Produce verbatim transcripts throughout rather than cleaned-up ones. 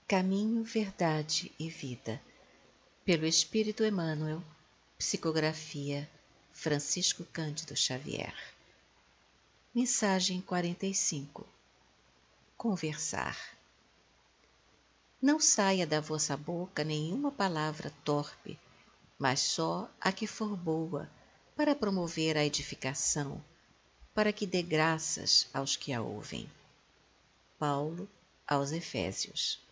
Caminho, Verdade e Vida, pelo Espírito Emmanuel, psicografia Francisco Cândido Xavier. Mensagem quarenta e cinco. Conversar. Não saia da vossa boca nenhuma palavra torpe, mas só a que for boa, para promover a edificação, para que dê graças aos que a ouvem. Paulo aos Efésios.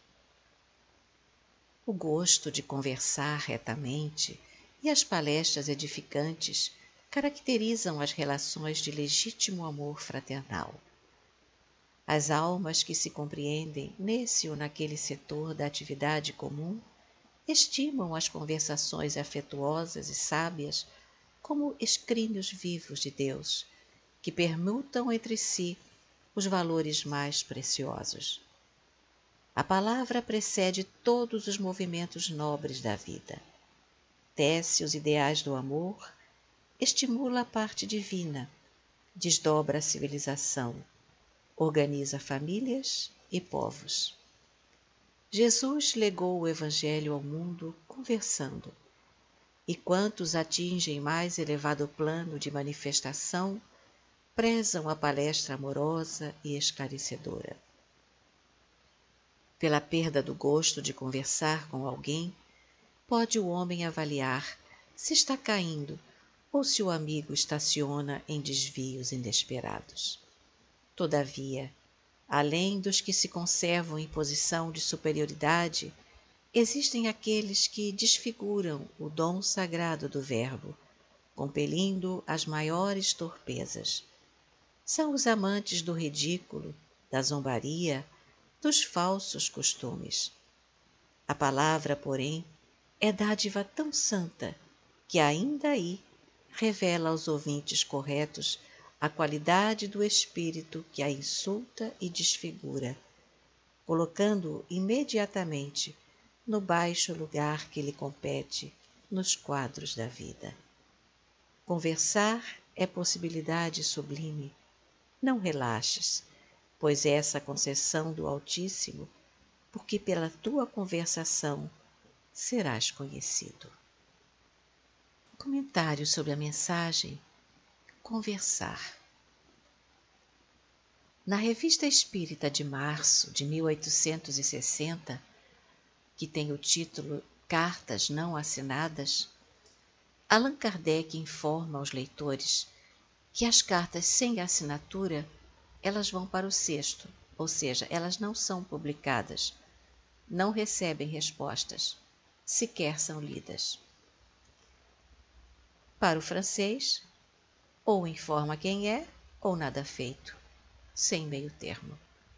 O gosto de conversar retamente e as palestras edificantes caracterizam as relações de legítimo amor fraternal. As almas que se compreendem nesse ou naquele setor da atividade comum estimam as conversações afetuosas e sábias como escrínios vivos de Deus, que permutam entre si os valores mais preciosos. A palavra precede todos os movimentos nobres da vida. Tece os ideais do amor, estimula a parte divina, desdobra a civilização, organiza famílias e povos. Jesus legou o Evangelho ao mundo conversando, e quantos atingem mais elevado plano de manifestação prezam a palestra amorosa e esclarecedora. Pela perda do gosto de conversar com alguém, pode o homem avaliar se está caindo ou se o amigo estaciona em desvios inesperados. Todavia, além dos que se conservam em posição de superioridade, existem aqueles que desfiguram o dom sagrado do verbo, compelindo as maiores torpezas. São os amantes do ridículo, da zombaria, dos falsos costumes. A palavra, porém, é dádiva tão santa que ainda aí revela aos ouvintes corretos a qualidade do espírito que a insulta e desfigura, colocando-o imediatamente no baixo lugar que lhe compete nos quadros da vida. Conversar é possibilidade sublime. Não relaxes, pois essa concessão do Altíssimo, porque pela tua conversação serás conhecido. Comentário sobre a mensagem Conversar. Na Revista Espírita de março de mil oitocentos e sessenta, que tem o título Cartas Não Assinadas, Allan Kardec informa aos leitores que as cartas sem assinatura elas vão para o cesto, ou seja, elas não são publicadas, não recebem respostas, sequer são lidas. Para o francês, ou informa quem é, ou nada feito, sem meio termo.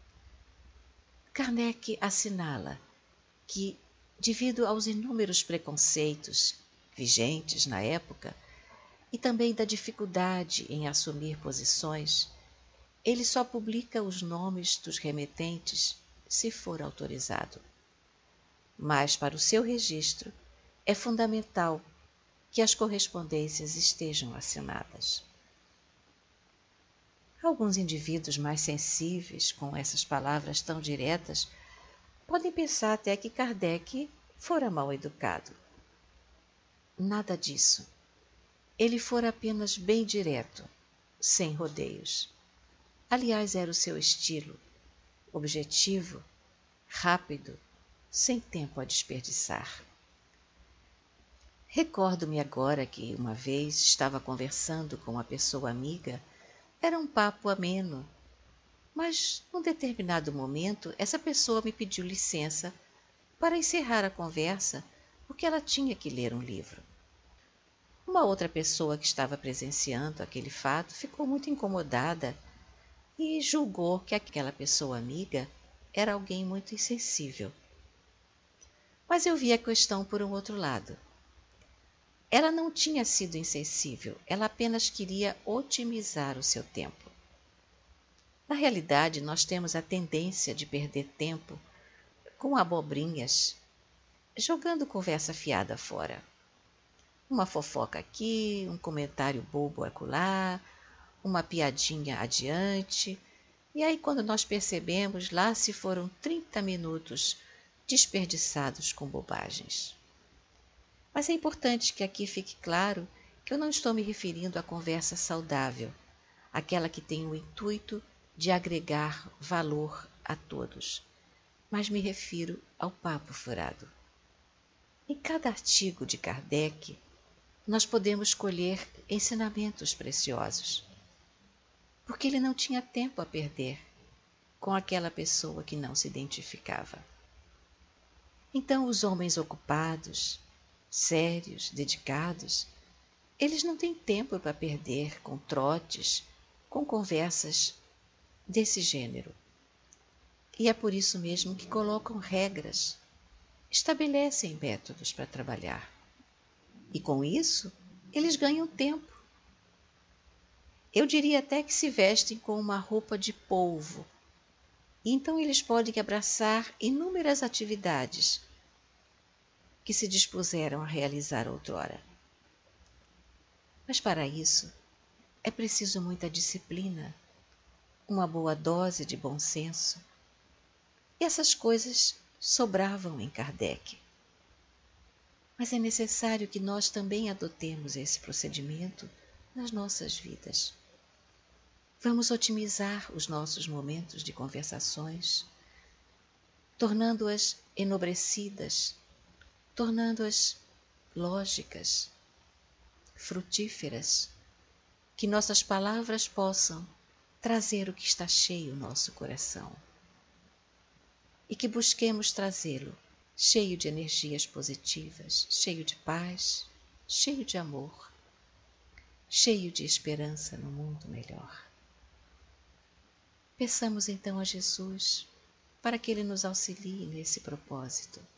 Kardec assinala que, devido aos inúmeros preconceitos vigentes na época, e também da dificuldade em assumir posições, ele só publica os nomes dos remetentes se for autorizado. Mas, para o seu registro, é fundamental que as correspondências estejam assinadas. Alguns indivíduos mais sensíveis com essas palavras tão diretas podem pensar até que Kardec fora mal educado. Nada disso. Ele fora apenas bem direto, sem rodeios. Aliás, era o seu estilo, objetivo, rápido, sem tempo a desperdiçar. Recordo-me agora que uma vez estava conversando com uma pessoa amiga. Era um papo ameno, mas num determinado momento essa pessoa me pediu licença para encerrar a conversa porque ela tinha que ler um livro. Uma outra pessoa que estava presenciando aquele fato ficou muito incomodada e julgou que aquela pessoa amiga era alguém muito insensível. Mas eu vi a questão por um outro lado. Ela não tinha sido insensível, ela apenas queria otimizar o seu tempo. Na realidade, nós temos a tendência de perder tempo com abobrinhas, jogando conversa fiada fora. Uma fofoca aqui, um comentário bobo acolá, uma piadinha adiante, e aí quando nós percebemos, lá se foram trinta minutos desperdiçados com bobagens. Mas é importante que aqui fique claro que eu não estou me referindo à conversa saudável, aquela que tem o intuito de agregar valor a todos, mas me refiro ao papo furado. Em cada artigo de Kardec, nós podemos colher ensinamentos preciosos, porque ele não tinha tempo a perder com aquela pessoa que não se identificava. Então, os homens ocupados, sérios, dedicados, eles não têm tempo para perder com trotes, com conversas desse gênero. E é por isso mesmo que colocam regras, estabelecem métodos para trabalhar. E com isso, eles ganham tempo. Eu diria até que se vestem com uma roupa de polvo. E então eles podem abraçar inúmeras atividades que se dispuseram a realizar outrora. Mas para isso, é preciso muita disciplina, uma boa dose de bom senso. E essas coisas sobravam em Kardec. Mas é necessário que nós também adotemos esse procedimento nas nossas vidas. Vamos otimizar os nossos momentos de conversações, tornando-as enobrecidas, tornando-as lógicas, frutíferas, que nossas palavras possam trazer o que está cheio no nosso coração e que busquemos trazê-lo cheio de energias positivas, cheio de paz, cheio de amor, cheio de esperança no mundo melhor. Peçamos então a Jesus para que Ele nos auxilie nesse propósito.